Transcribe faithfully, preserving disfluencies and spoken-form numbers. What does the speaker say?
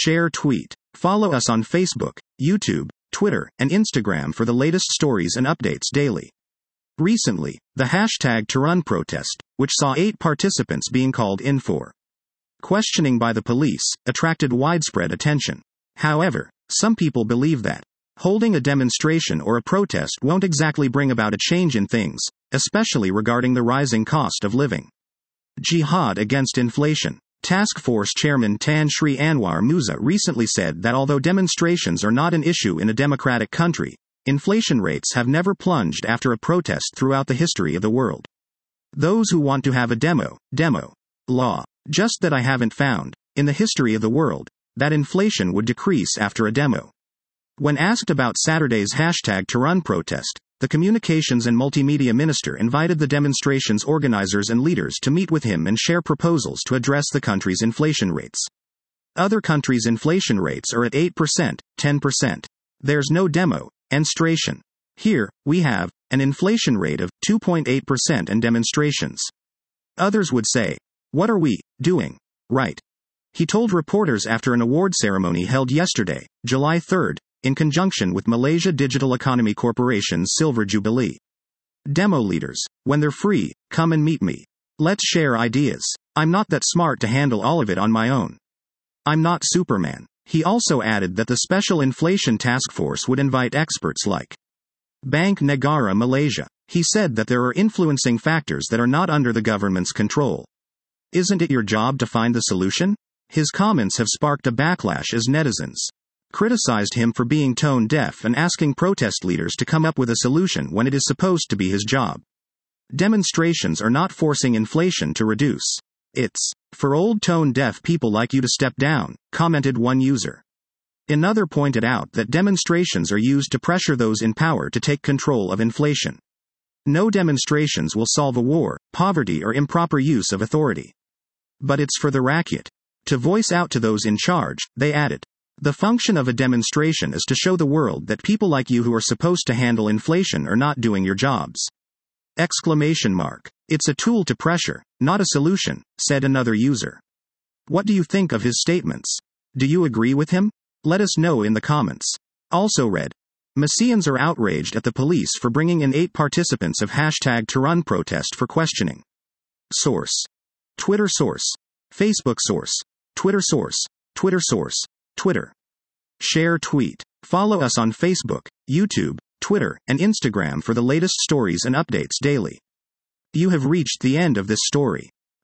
Share tweet. Follow us on Facebook, YouTube, Twitter, and Instagram for the latest stories and updates daily. Recently, the hashtag Tehran protest, which saw eight participants being called in for questioning by the police, attracted widespread attention. However, some people believe that holding a demonstration or a protest won't exactly bring about a change in things, especially regarding the rising cost of living. Jihad against inflation. Task Force Chairman Tan Sri Anwar Musa recently said that although demonstrations are not an issue in a democratic country, inflation rates have never plunged after a protest throughout the history of the world. Those who want to have a demo, demo, law. Just that I haven't found, in the history of the world, that inflation would decrease after a demo. When asked about Saturday's hashtag Tehran protest, the Communications and Multimedia Minister invited the demonstration's organizers and leaders to meet with him and share proposals to address the country's inflation rates. Other countries' inflation rates are at eight percent, ten percent. There's no demo, demonstration. Here, we have an inflation rate of two point eight percent and demonstrations. Others would say, what are we doing? Right. He told reporters after an award ceremony held yesterday, July third, in conjunction with Malaysia Digital Economy Corporation's Silver Jubilee. Demo leaders, when they're free, come and meet me. Let's share ideas. I'm not that smart to handle all of it on my own. I'm not Superman. He also added that the Special Inflation Task Force would invite experts like Bank Negara Malaysia. He said that there are influencing factors that are not under the government's control. Isn't it your job to find the solution? His comments have sparked a backlash as netizens criticized him for being tone deaf and asking protest leaders to come up with a solution when it is supposed to be his job. Demonstrations are not forcing inflation to reduce. It's for old tone deaf people like you to step down, commented one user. Another pointed out that demonstrations are used to pressure those in power to take control of inflation. No demonstrations will solve a war, poverty, or improper use of authority. But it's for the rakyat to voice out to those in charge, they added. The function of a demonstration is to show the world that people like you who are supposed to handle inflation are not doing your jobs. Exclamation mark. It's a tool to pressure, not a solution, said another user. What do you think of his statements? Do you agree with him? Let us know in the comments. Also read. Malaysians are outraged at the police for bringing in eight participants of hashtag Tehran protest for questioning. Source. Twitter source. Facebook source. Twitter source. Twitter source. Twitter. Share tweet. Follow us on Facebook, YouTube, Twitter, and Instagram for the latest stories and updates daily. You have reached the end of this story.